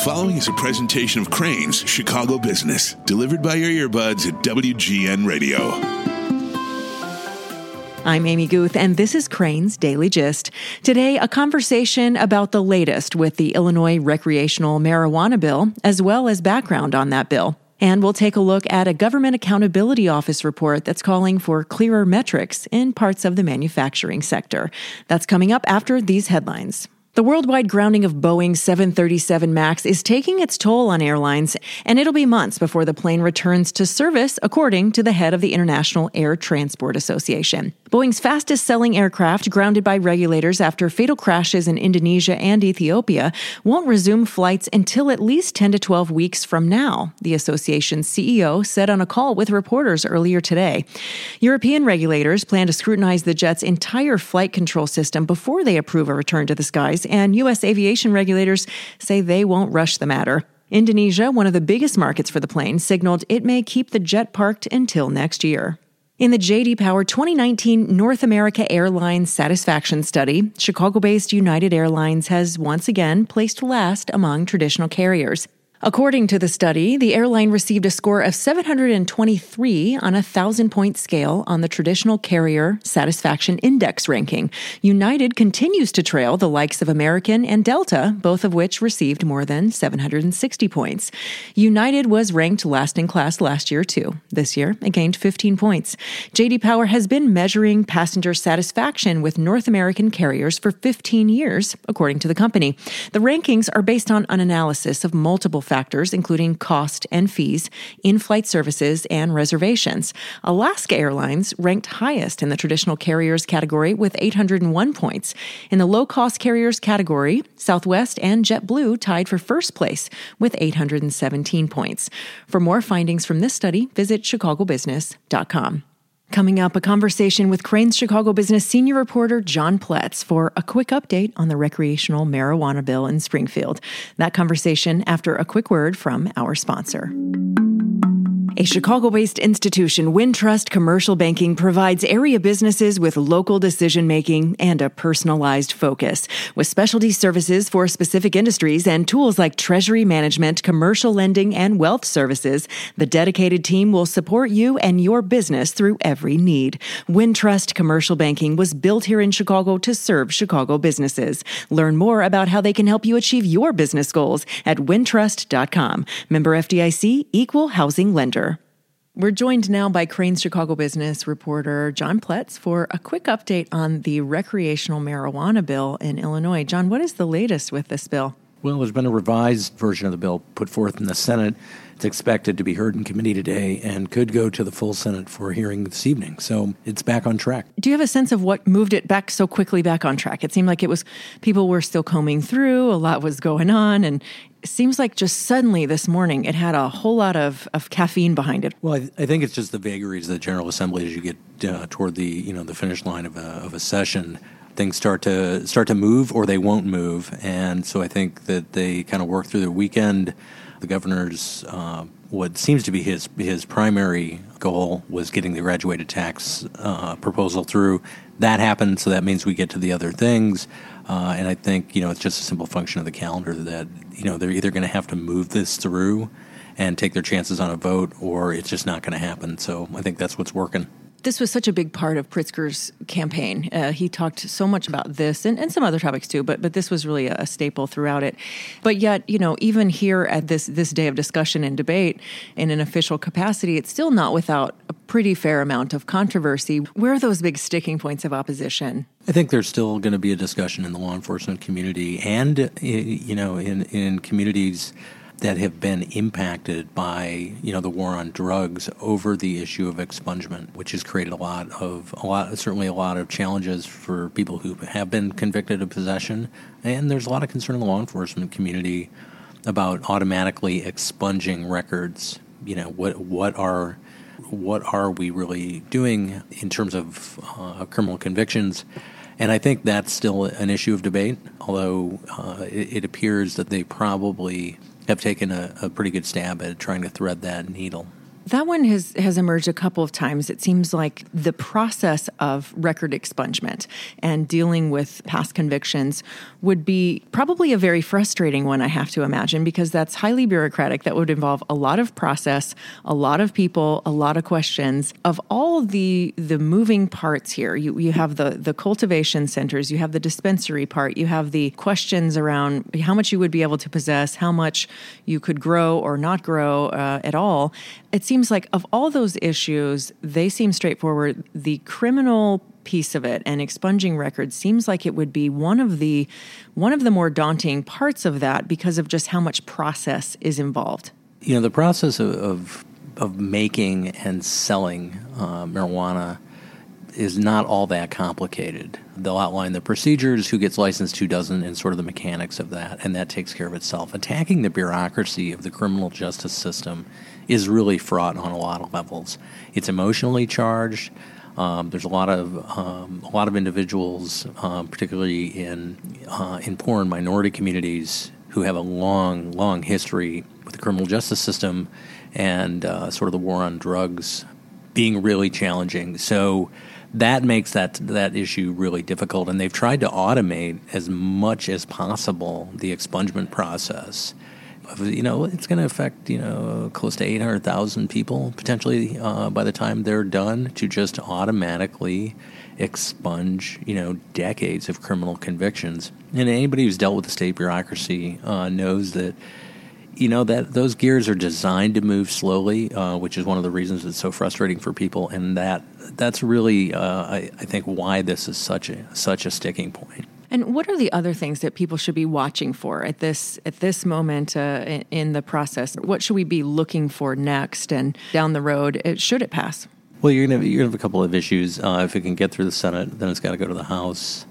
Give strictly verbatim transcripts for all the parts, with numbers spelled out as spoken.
following is a presentation of Crane's Chicago Business, delivered by your earbuds at W G N Radio. I'm Amy Guth, and this is Crane's Daily Gist. Today, a conversation about the latest with the Illinois recreational marijuana bill, as well as background on that bill. And we'll take a look at a Government Accountability Office report that's calling for clearer metrics in parts of the manufacturing sector. That's coming up after these headlines. The worldwide grounding of Boeing seven thirty-seven MAX is taking its toll on airlines, and it'll be months before the plane returns to service, according to the head of the International Air Transport Association. Boeing's fastest-selling aircraft, grounded by regulators after fatal crashes in Indonesia and Ethiopia, won't resume flights until at least ten to twelve weeks from now, the association's C E O said on a call with reporters earlier today. European regulators plan to scrutinize the jet's entire flight control system before they approve a return to the skies, and U S aviation regulators say they won't rush the matter. Indonesia, one of the biggest markets for the plane, signaled it may keep the jet parked until next year. In the J D Power twenty nineteen North America Airlines Satisfaction Study, Chicago-based United Airlines has once again placed last among traditional carriers. According to the study, the airline received a score of seven hundred twenty-three on a thousand-point scale on the Traditional Carrier Satisfaction Index ranking. United continues to trail the likes of American and Delta, both of which received more than seven hundred sixty points. United was ranked last in class last year, too. This year, it gained fifteen points. J D Power has been measuring passenger satisfaction with North American carriers for fifteen years, according to the company. The rankings are based on an analysis of multiple factors, including cost and fees, in-flight services, and reservations. Alaska Airlines ranked highest in the traditional carriers category with eight hundred one points. In the low-cost carriers category, Southwest and JetBlue tied for first place with eight hundred seventeen points. For more findings from this study, visit chicago business dot com. Coming up, a conversation with Crane's Chicago Business senior reporter John Pletz for a quick update on the recreational marijuana bill in Springfield. That conversation after a quick word from our sponsor. A Chicago-based institution, Wintrust Commercial Banking, provides area businesses with local decision-making and a personalized focus. With specialty services for specific industries and tools like treasury management, commercial lending, and wealth services, the dedicated team will support you and your business through every need. Wintrust Commercial Banking was built here in Chicago to serve Chicago businesses. Learn more about how they can help you achieve your business goals at wintrust dot com. Member F D I C, Equal Housing Lender. We're joined now by Crane's Chicago Business reporter John Pletz for a quick update on the recreational marijuana bill in Illinois. John, what is the latest with this bill? Well, there's been a revised version of the bill put forth in the Senate. It's expected to be heard in committee today and could go to the full Senate for hearing this evening. So it's back on track. Do you have a sense of what moved it back so quickly back on track? It seemed like it was people were still combing through, a lot was going on, and it seems like just suddenly this morning it had a whole lot of, of caffeine behind it. Well, I, I think it's just the vagaries of the General Assembly as you get uh, toward the you know the finish line of a, of a session. Things start to start to move or they won't move. And so I think that they kind of work through the weekend. The governor's, uh, what seems to be his his primary goal was getting the graduated tax uh, proposal through. That happened, so that means we get to the other things. Uh, and I think, you know, it's just a simple function of the calendar that, you know, they're either going to have to move this through and take their chances on a vote, or it's just not going to happen. So I think that's what's working. This was such a big part of Pritzker's campaign. Uh, he talked so much about this and, and some other topics too, but but this was really a, a staple throughout it. But yet, you know, even here at this this day of discussion and debate in an official capacity, it's still not without a pretty fair amount of controversy. Where are those big sticking points of opposition? I think there's still going to be a discussion in the law enforcement community and, you know, in, in communities that have been impacted by, you know, the war on drugs over the issue of expungement, which has created a lot of, a lot, certainly a lot of challenges for people who have been convicted of possession. And there's a lot of concern in the law enforcement community about automatically expunging records. You know, what what are what are we really doing in terms of uh, criminal convictions? And I think that's still an issue of debate, although uh, it, it appears that they probably have taken a, a pretty good stab at trying to thread that needle. That one has, has emerged a couple of times. It seems like the process of record expungement and dealing with past convictions would be probably a very frustrating one, I have to imagine, because that's highly bureaucratic. That would involve a lot of process, a lot of people, a lot of questions. Of all the the moving parts here, you, you have the, the cultivation centers, you have the dispensary part, you have the questions around how much you would be able to possess, how much you could grow or not grow uh, at all. It seems like of all those issues, they seem straightforward. The criminal piece of it and expunging records seems like it would be one of the one of the more daunting parts of that because of just how much process is involved. You know, the process of of, of making and selling uh, marijuana is not all that complicated. They'll outline the procedures, who gets licensed, who doesn't, and sort of the mechanics of that, and that takes care of itself. Attacking the bureaucracy of the criminal justice system is really fraught on a lot of levels. It's emotionally charged. Um, there's a lot of um, a lot of individuals, um, particularly in uh, in poor and minority communities, who have a long, long history with the criminal justice system and uh, sort of the war on drugs being really challenging. So that makes that that issue really difficult, and they've tried to automate as much as possible the expungement process. You know, it's going to affect, you know, close to eight hundred thousand people potentially uh, by the time they're done, to just automatically expunge, you know, decades of criminal convictions. And anybody who's dealt with the state bureaucracy uh, knows that, you know, that those gears are designed to move slowly, uh, which is one of the reasons it's so frustrating for people. And that that's really, uh, I, I think, why this is such a such a sticking point. And what are the other things that people should be watching for at this at this moment uh, in, in the process? What should we be looking for next and down the road? It, should it pass? Well, you're going to you're gonna have a couple of issues. Uh, if it can get through the Senate, then it's got to go to the House.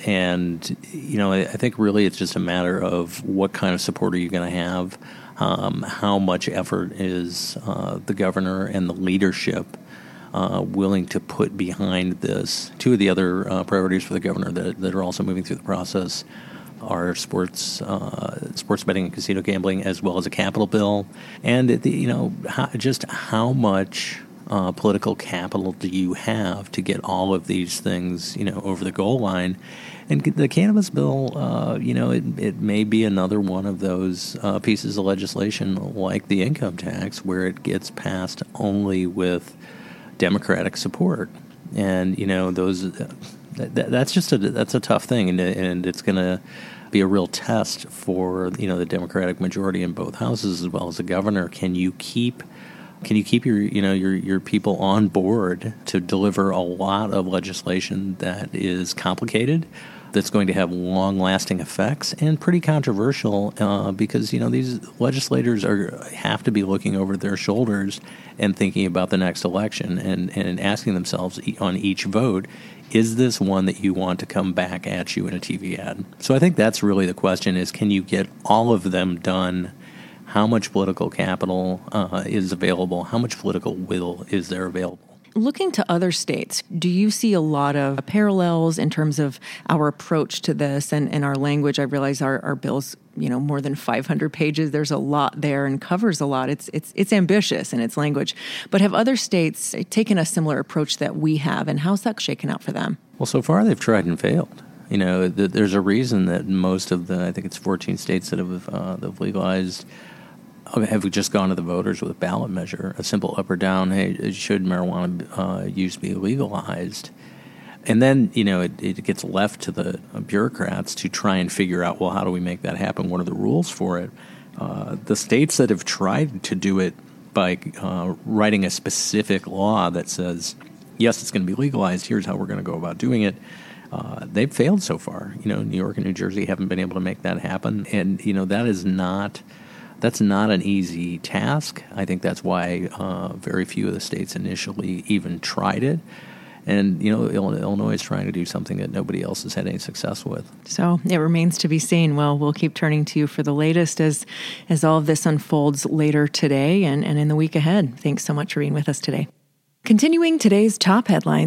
And, you know, I, I think really it's just a matter of what kind of support are you going to have, um, how much effort is uh, the governor and the leadership Uh, willing to put behind this. Two of the other uh, priorities for the governor that, that are also moving through the process are sports, uh, sports betting and casino gambling, as well as a capital bill. And the, you know, how, just how much uh, political capital do you have to get all of these things, you know, over the goal line? And the cannabis bill, uh, you know, it, it may be another one of those uh, pieces of legislation like the income tax, where it gets passed only with Democratic support. And, you know, those that, that's just a that's a tough thing, and, and it's going to be a real test for, you know, the Democratic majority in both houses as well as the governor. Can you keep can you keep your you know your your people on board to deliver a lot of legislation that is complicated, that's going to have long-lasting effects and pretty controversial, uh, because, you know, these legislators are have to be looking over their shoulders and thinking about the next election and, and asking themselves on each vote, is this one that you want to come back at you in a T V ad? So I think that's really the question, is can you get all of them done? How much political capital uh, is available? How much political will is there available? Looking to other states, do you see a lot of parallels in terms of our approach to this and, and our language? I realize our, our bill's, you know, more than five hundred pages. There's a lot there and covers a lot. It's it's it's ambitious in its language. But have other states taken a similar approach that we have, and how's that shaken out for them? Well, so far they've tried and failed. You know, th- there's a reason that most of the, I think it's fourteen states that have, uh, that have legalized, have just gone to the voters with a ballot measure, a simple up or down, hey, should marijuana uh, use be legalized? And then, you know, it, it gets left to the bureaucrats to try and figure out, well, how do we make that happen? What are the rules for it? Uh, the states that have tried to do it by uh, writing a specific law that says, yes, it's going to be legalized, here's how we're going to go about doing it, uh, they've failed so far. You know, New York and New Jersey haven't been able to make that happen. And, you know, that is not... That's not an easy task. I think that's why uh, very few of the states initially even tried it. And, you know, Illinois is trying to do something that nobody else has had any success with. So it remains to be seen. Well, we'll keep turning to you for the latest as as all of this unfolds later today and, and in the week ahead. Thanks so much for being with us today. Continuing today's top headlines,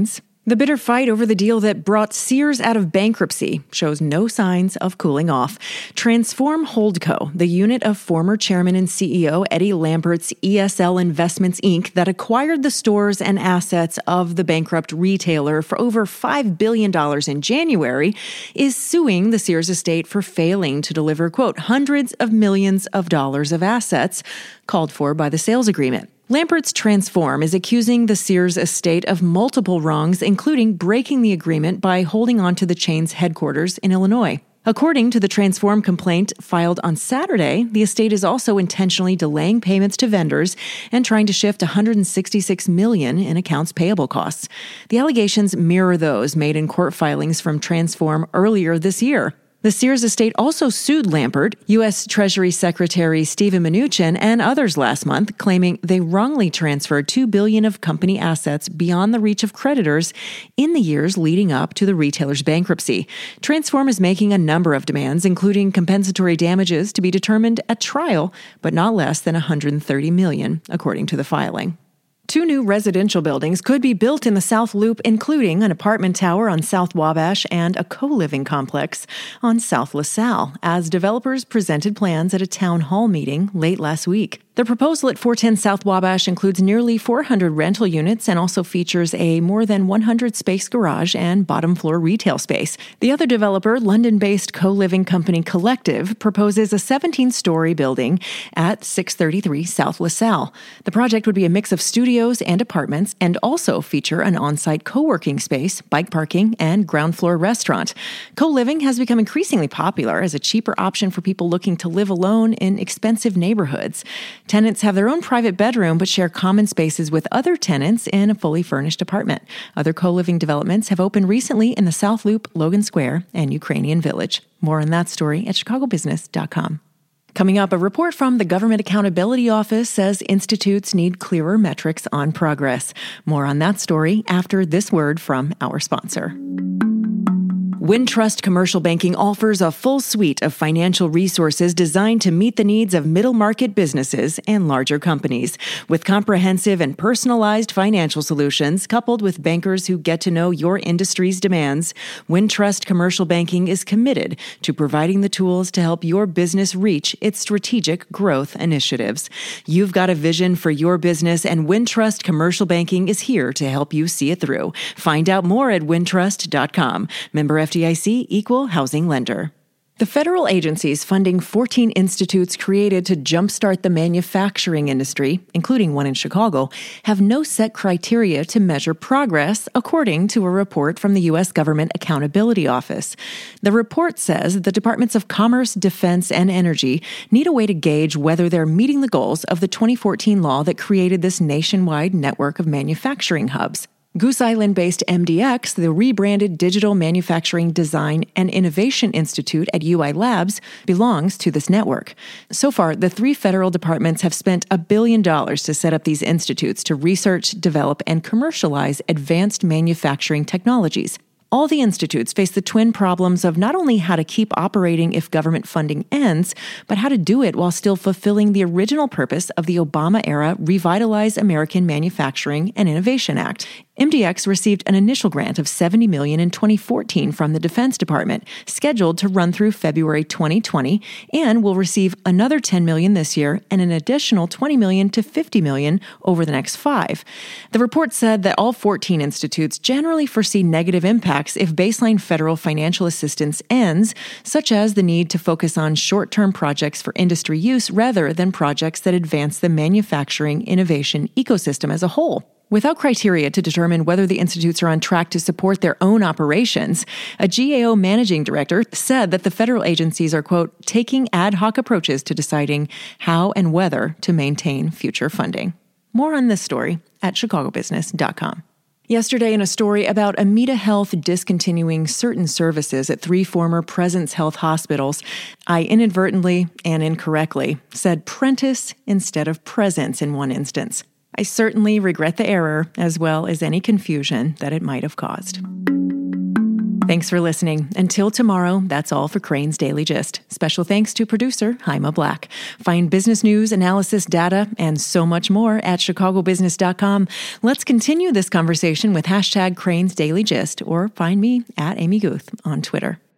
The bitter fight over the deal that brought Sears out of bankruptcy shows no signs of cooling off. Transform Holdco, the unit of former chairman and C E O Eddie Lampert's E S L Investments, Incorporated that acquired the stores and assets of the bankrupt retailer for over five billion dollars in January, is suing the Sears estate for failing to deliver, quote, hundreds of millions of dollars of assets called for by the sales agreement. Lampert's Transform is accusing the Sears estate of multiple wrongs, including breaking the agreement by holding on to the chain's headquarters in Illinois. According to the Transform complaint filed on Saturday, the estate is also intentionally delaying payments to vendors and trying to shift one hundred sixty-six million dollars in accounts payable costs. The allegations mirror those made in court filings from Transform earlier this year. The Sears estate also sued Lampert, U S Treasury Secretary Steven Mnuchin, and others last month, claiming they wrongly transferred two billion dollars of company assets beyond the reach of creditors in the years leading up to the retailer's bankruptcy. Transform is making a number of demands, including compensatory damages to be determined at trial, but not less than one hundred thirty million dollars, according to the filing. Two new residential buildings could be built in the South Loop, including an apartment tower on South Wabash and a co-living complex on South LaSalle, as developers presented plans at a town hall meeting late last week. The proposal at four ten South Wabash includes nearly four hundred rental units and also features a more than one hundred space garage and bottom floor retail space. The other developer, London-based co-living company Collective, proposes a seventeen-story building at six thirty-three South LaSalle. The project would be a mix of studios and apartments and also feature an on-site co-working space, bike parking, and ground floor restaurant. Co-living has become increasingly popular as a cheaper option for people looking to live alone in expensive neighborhoods. Tenants have their own private bedroom but share common spaces with other tenants in a fully furnished apartment. Other co-living developments have opened recently in the South Loop, Logan Square, and Ukrainian Village. More on that story at chicago business dot com. Coming up, a report from the Government Accountability Office says institutes need clearer metrics on progress. More on that story after this word from our sponsor. Wintrust Commercial Banking offers a full suite of financial resources designed to meet the needs of middle-market businesses and larger companies. With comprehensive and personalized financial solutions, coupled with bankers who get to know your industry's demands, Wintrust Commercial Banking is committed to providing the tools to help your business reach its strategic growth initiatives. You've got a vision for your business, and Wintrust Commercial Banking is here to help you see it through. Find out more at wintrust dot com. Member F D I C, Equal Housing Lender. The federal agencies funding fourteen institutes created to jumpstart the manufacturing industry, including one in Chicago, have no set criteria to measure progress, according to a report from the U S Government Accountability Office. The report says the Departments of Commerce, Defense, and Energy need a way to gauge whether they're meeting the goals of the twenty fourteen law that created this nationwide network of manufacturing hubs. Goose Island-based M D X, the rebranded Digital Manufacturing Design and Innovation Institute at U I Labs, belongs to this network. So far, the three federal departments have spent a billion dollars to set up these institutes to research, develop, and commercialize advanced manufacturing technologies. All the institutes face the twin problems of not only how to keep operating if government funding ends, but how to do it while still fulfilling the original purpose of the Obama-era Revitalize American Manufacturing and Innovation Act. M D X received an initial grant of seventy million dollars in twenty fourteen from the Defense Department, scheduled to run through February twenty twenty, and will receive another ten million dollars this year and an additional twenty million dollars to fifty million dollars over the next five. The report said that all fourteen institutes generally foresee negative impacts if baseline federal financial assistance ends, such as the need to focus on short-term projects for industry use rather than projects that advance the manufacturing innovation ecosystem as a whole. Without criteria to determine whether the institutes are on track to support their own operations, a G A O managing director said that the federal agencies are, quote, taking ad hoc approaches to deciding how and whether to maintain future funding. More on this story at chicago business dot com. Yesterday, in a story about Amita Health discontinuing certain services at three former Presence Health hospitals, I inadvertently and incorrectly said Prentice instead of Presence in one instance. I certainly regret the error, as well as any confusion that it might have caused. Thanks for listening. Until tomorrow, that's all for Crane's Daily Gist. Special thanks to producer Haima Black. Find business news, analysis, data, and so much more at chicago business dot com. Let's continue this conversation with hashtag Crane's Daily Gist, or find me at Amy Guth on Twitter.